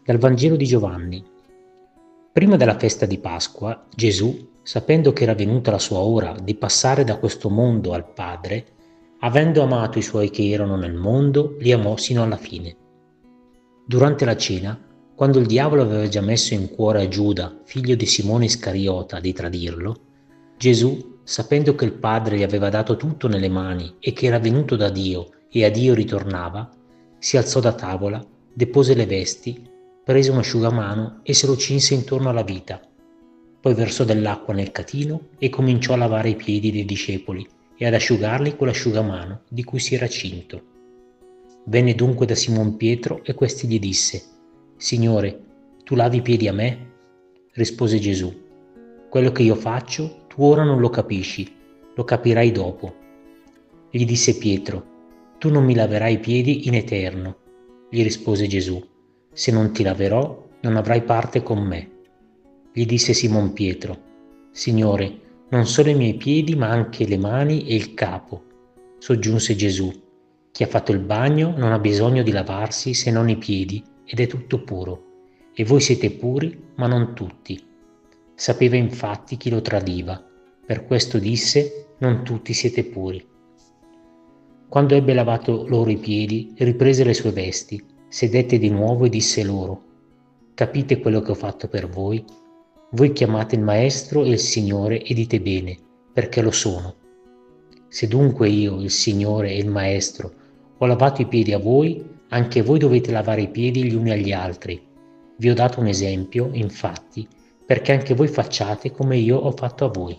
Dal Vangelo di Giovanni. Prima della festa di Pasqua, Gesù, sapendo che era venuta la sua ora di passare da questo mondo al Padre, avendo amato i suoi che erano nel mondo, li amò sino alla fine. Durante la cena, quando il diavolo aveva già messo in cuore a Giuda, figlio di Simone Iscariota, di tradirlo, Gesù, sapendo che il Padre gli aveva dato tutto nelle mani e che era venuto da Dio e a Dio ritornava, si alzò da tavola, depose le vesti, prese un asciugamano e se lo cinse intorno alla vita. Poi versò dell'acqua nel catino e cominciò a lavare i piedi dei discepoli e ad asciugarli con l'asciugamano di cui si era cinto. Venne dunque da Simon Pietro e questi gli disse: Signore, tu lavi i piedi a me? Rispose Gesù: quello che io faccio tu ora non lo capisci, lo capirai dopo. Gli disse Pietro: tu non mi laverai i piedi in eterno. Gli rispose Gesù: se non ti laverò, non avrai parte con me. Gli disse Simon Pietro: Signore, non solo i miei piedi, ma anche le mani e il capo. Soggiunse Gesù: chi ha fatto il bagno non ha bisogno di lavarsi se non i piedi, ed è tutto puro. E voi siete puri, ma non tutti. Sapeva infatti chi lo tradiva, per questo disse: non tutti siete puri. Quando ebbe lavato loro i piedi, riprese le sue vesti, sedette di nuovo e disse loro: capite quello che ho fatto per voi? Voi chiamate il Maestro e il Signore e dite bene, perché lo sono. Se dunque io, il Signore e il Maestro, ho lavato i piedi a voi, anche voi dovete lavare i piedi gli uni agli altri. Vi ho dato un esempio, infatti, perché anche voi facciate come io ho fatto a voi.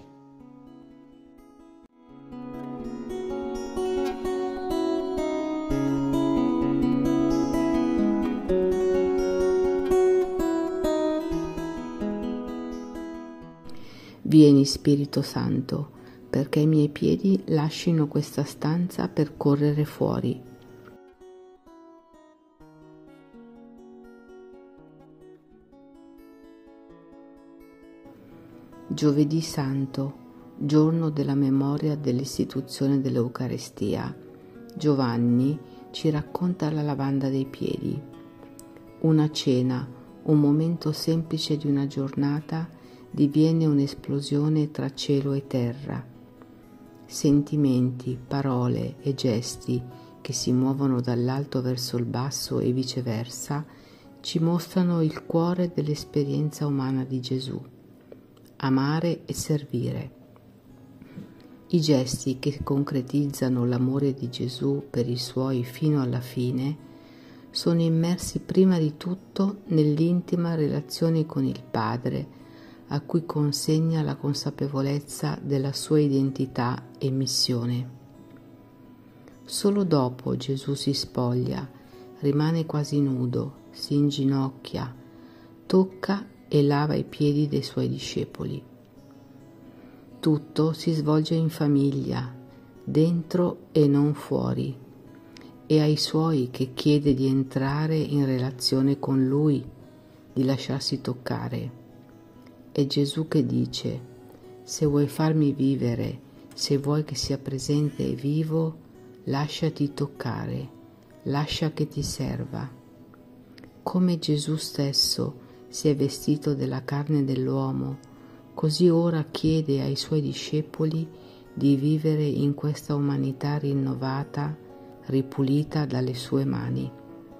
Vieni, Spirito Santo, perché i miei piedi lascino questa stanza per correre fuori. Giovedì Santo, giorno della memoria dell'istituzione dell'Eucarestia. Giovanni ci racconta la lavanda dei piedi. Una cena, un momento semplice di una giornata, diviene un'esplosione tra cielo e terra. Sentimenti, parole e gesti che si muovono dall'alto verso il basso e viceversa ci mostrano il cuore dell'esperienza umana di Gesù: amare e servire. I gesti che concretizzano l'amore di Gesù per i suoi fino alla fine sono immersi prima di tutto nell'intima relazione con il Padre, a cui consegna la consapevolezza della sua identità e missione. Solo dopo Gesù si spoglia, rimane quasi nudo, si inginocchia, tocca e lava i piedi dei suoi discepoli. Tutto si svolge in famiglia, dentro e non fuori, e ai suoi che chiede di entrare in relazione con lui, di lasciarsi toccare. È Gesù che dice: se vuoi farmi vivere, se vuoi che sia presente e vivo, lasciati toccare, lascia che ti serva. Come Gesù stesso si è vestito della carne dell'uomo, così ora chiede ai suoi discepoli di vivere in questa umanità rinnovata, ripulita dalle sue mani.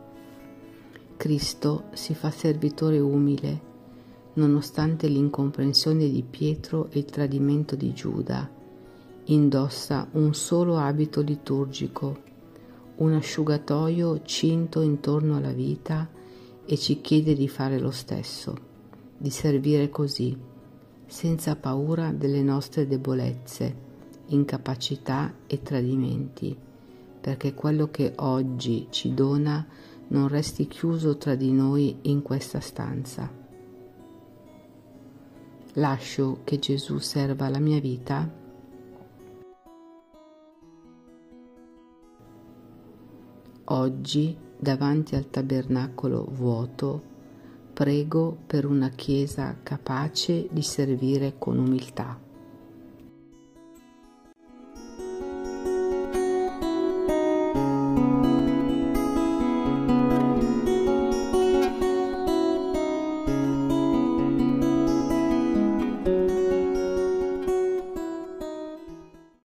Cristo si fa servitore umile, nonostante l'incomprensione di Pietro e il tradimento di Giuda. Indossa un solo abito liturgico, un asciugatoio cinto intorno alla vita, e ci chiede di fare lo stesso, di servire così, senza paura delle nostre debolezze, incapacità e tradimenti, perché quello che oggi ci dona non resti chiuso tra di noi in questa stanza. Lascio che Gesù serva la mia vita? Oggi, davanti al tabernacolo vuoto, prego per una Chiesa capace di servire con umiltà.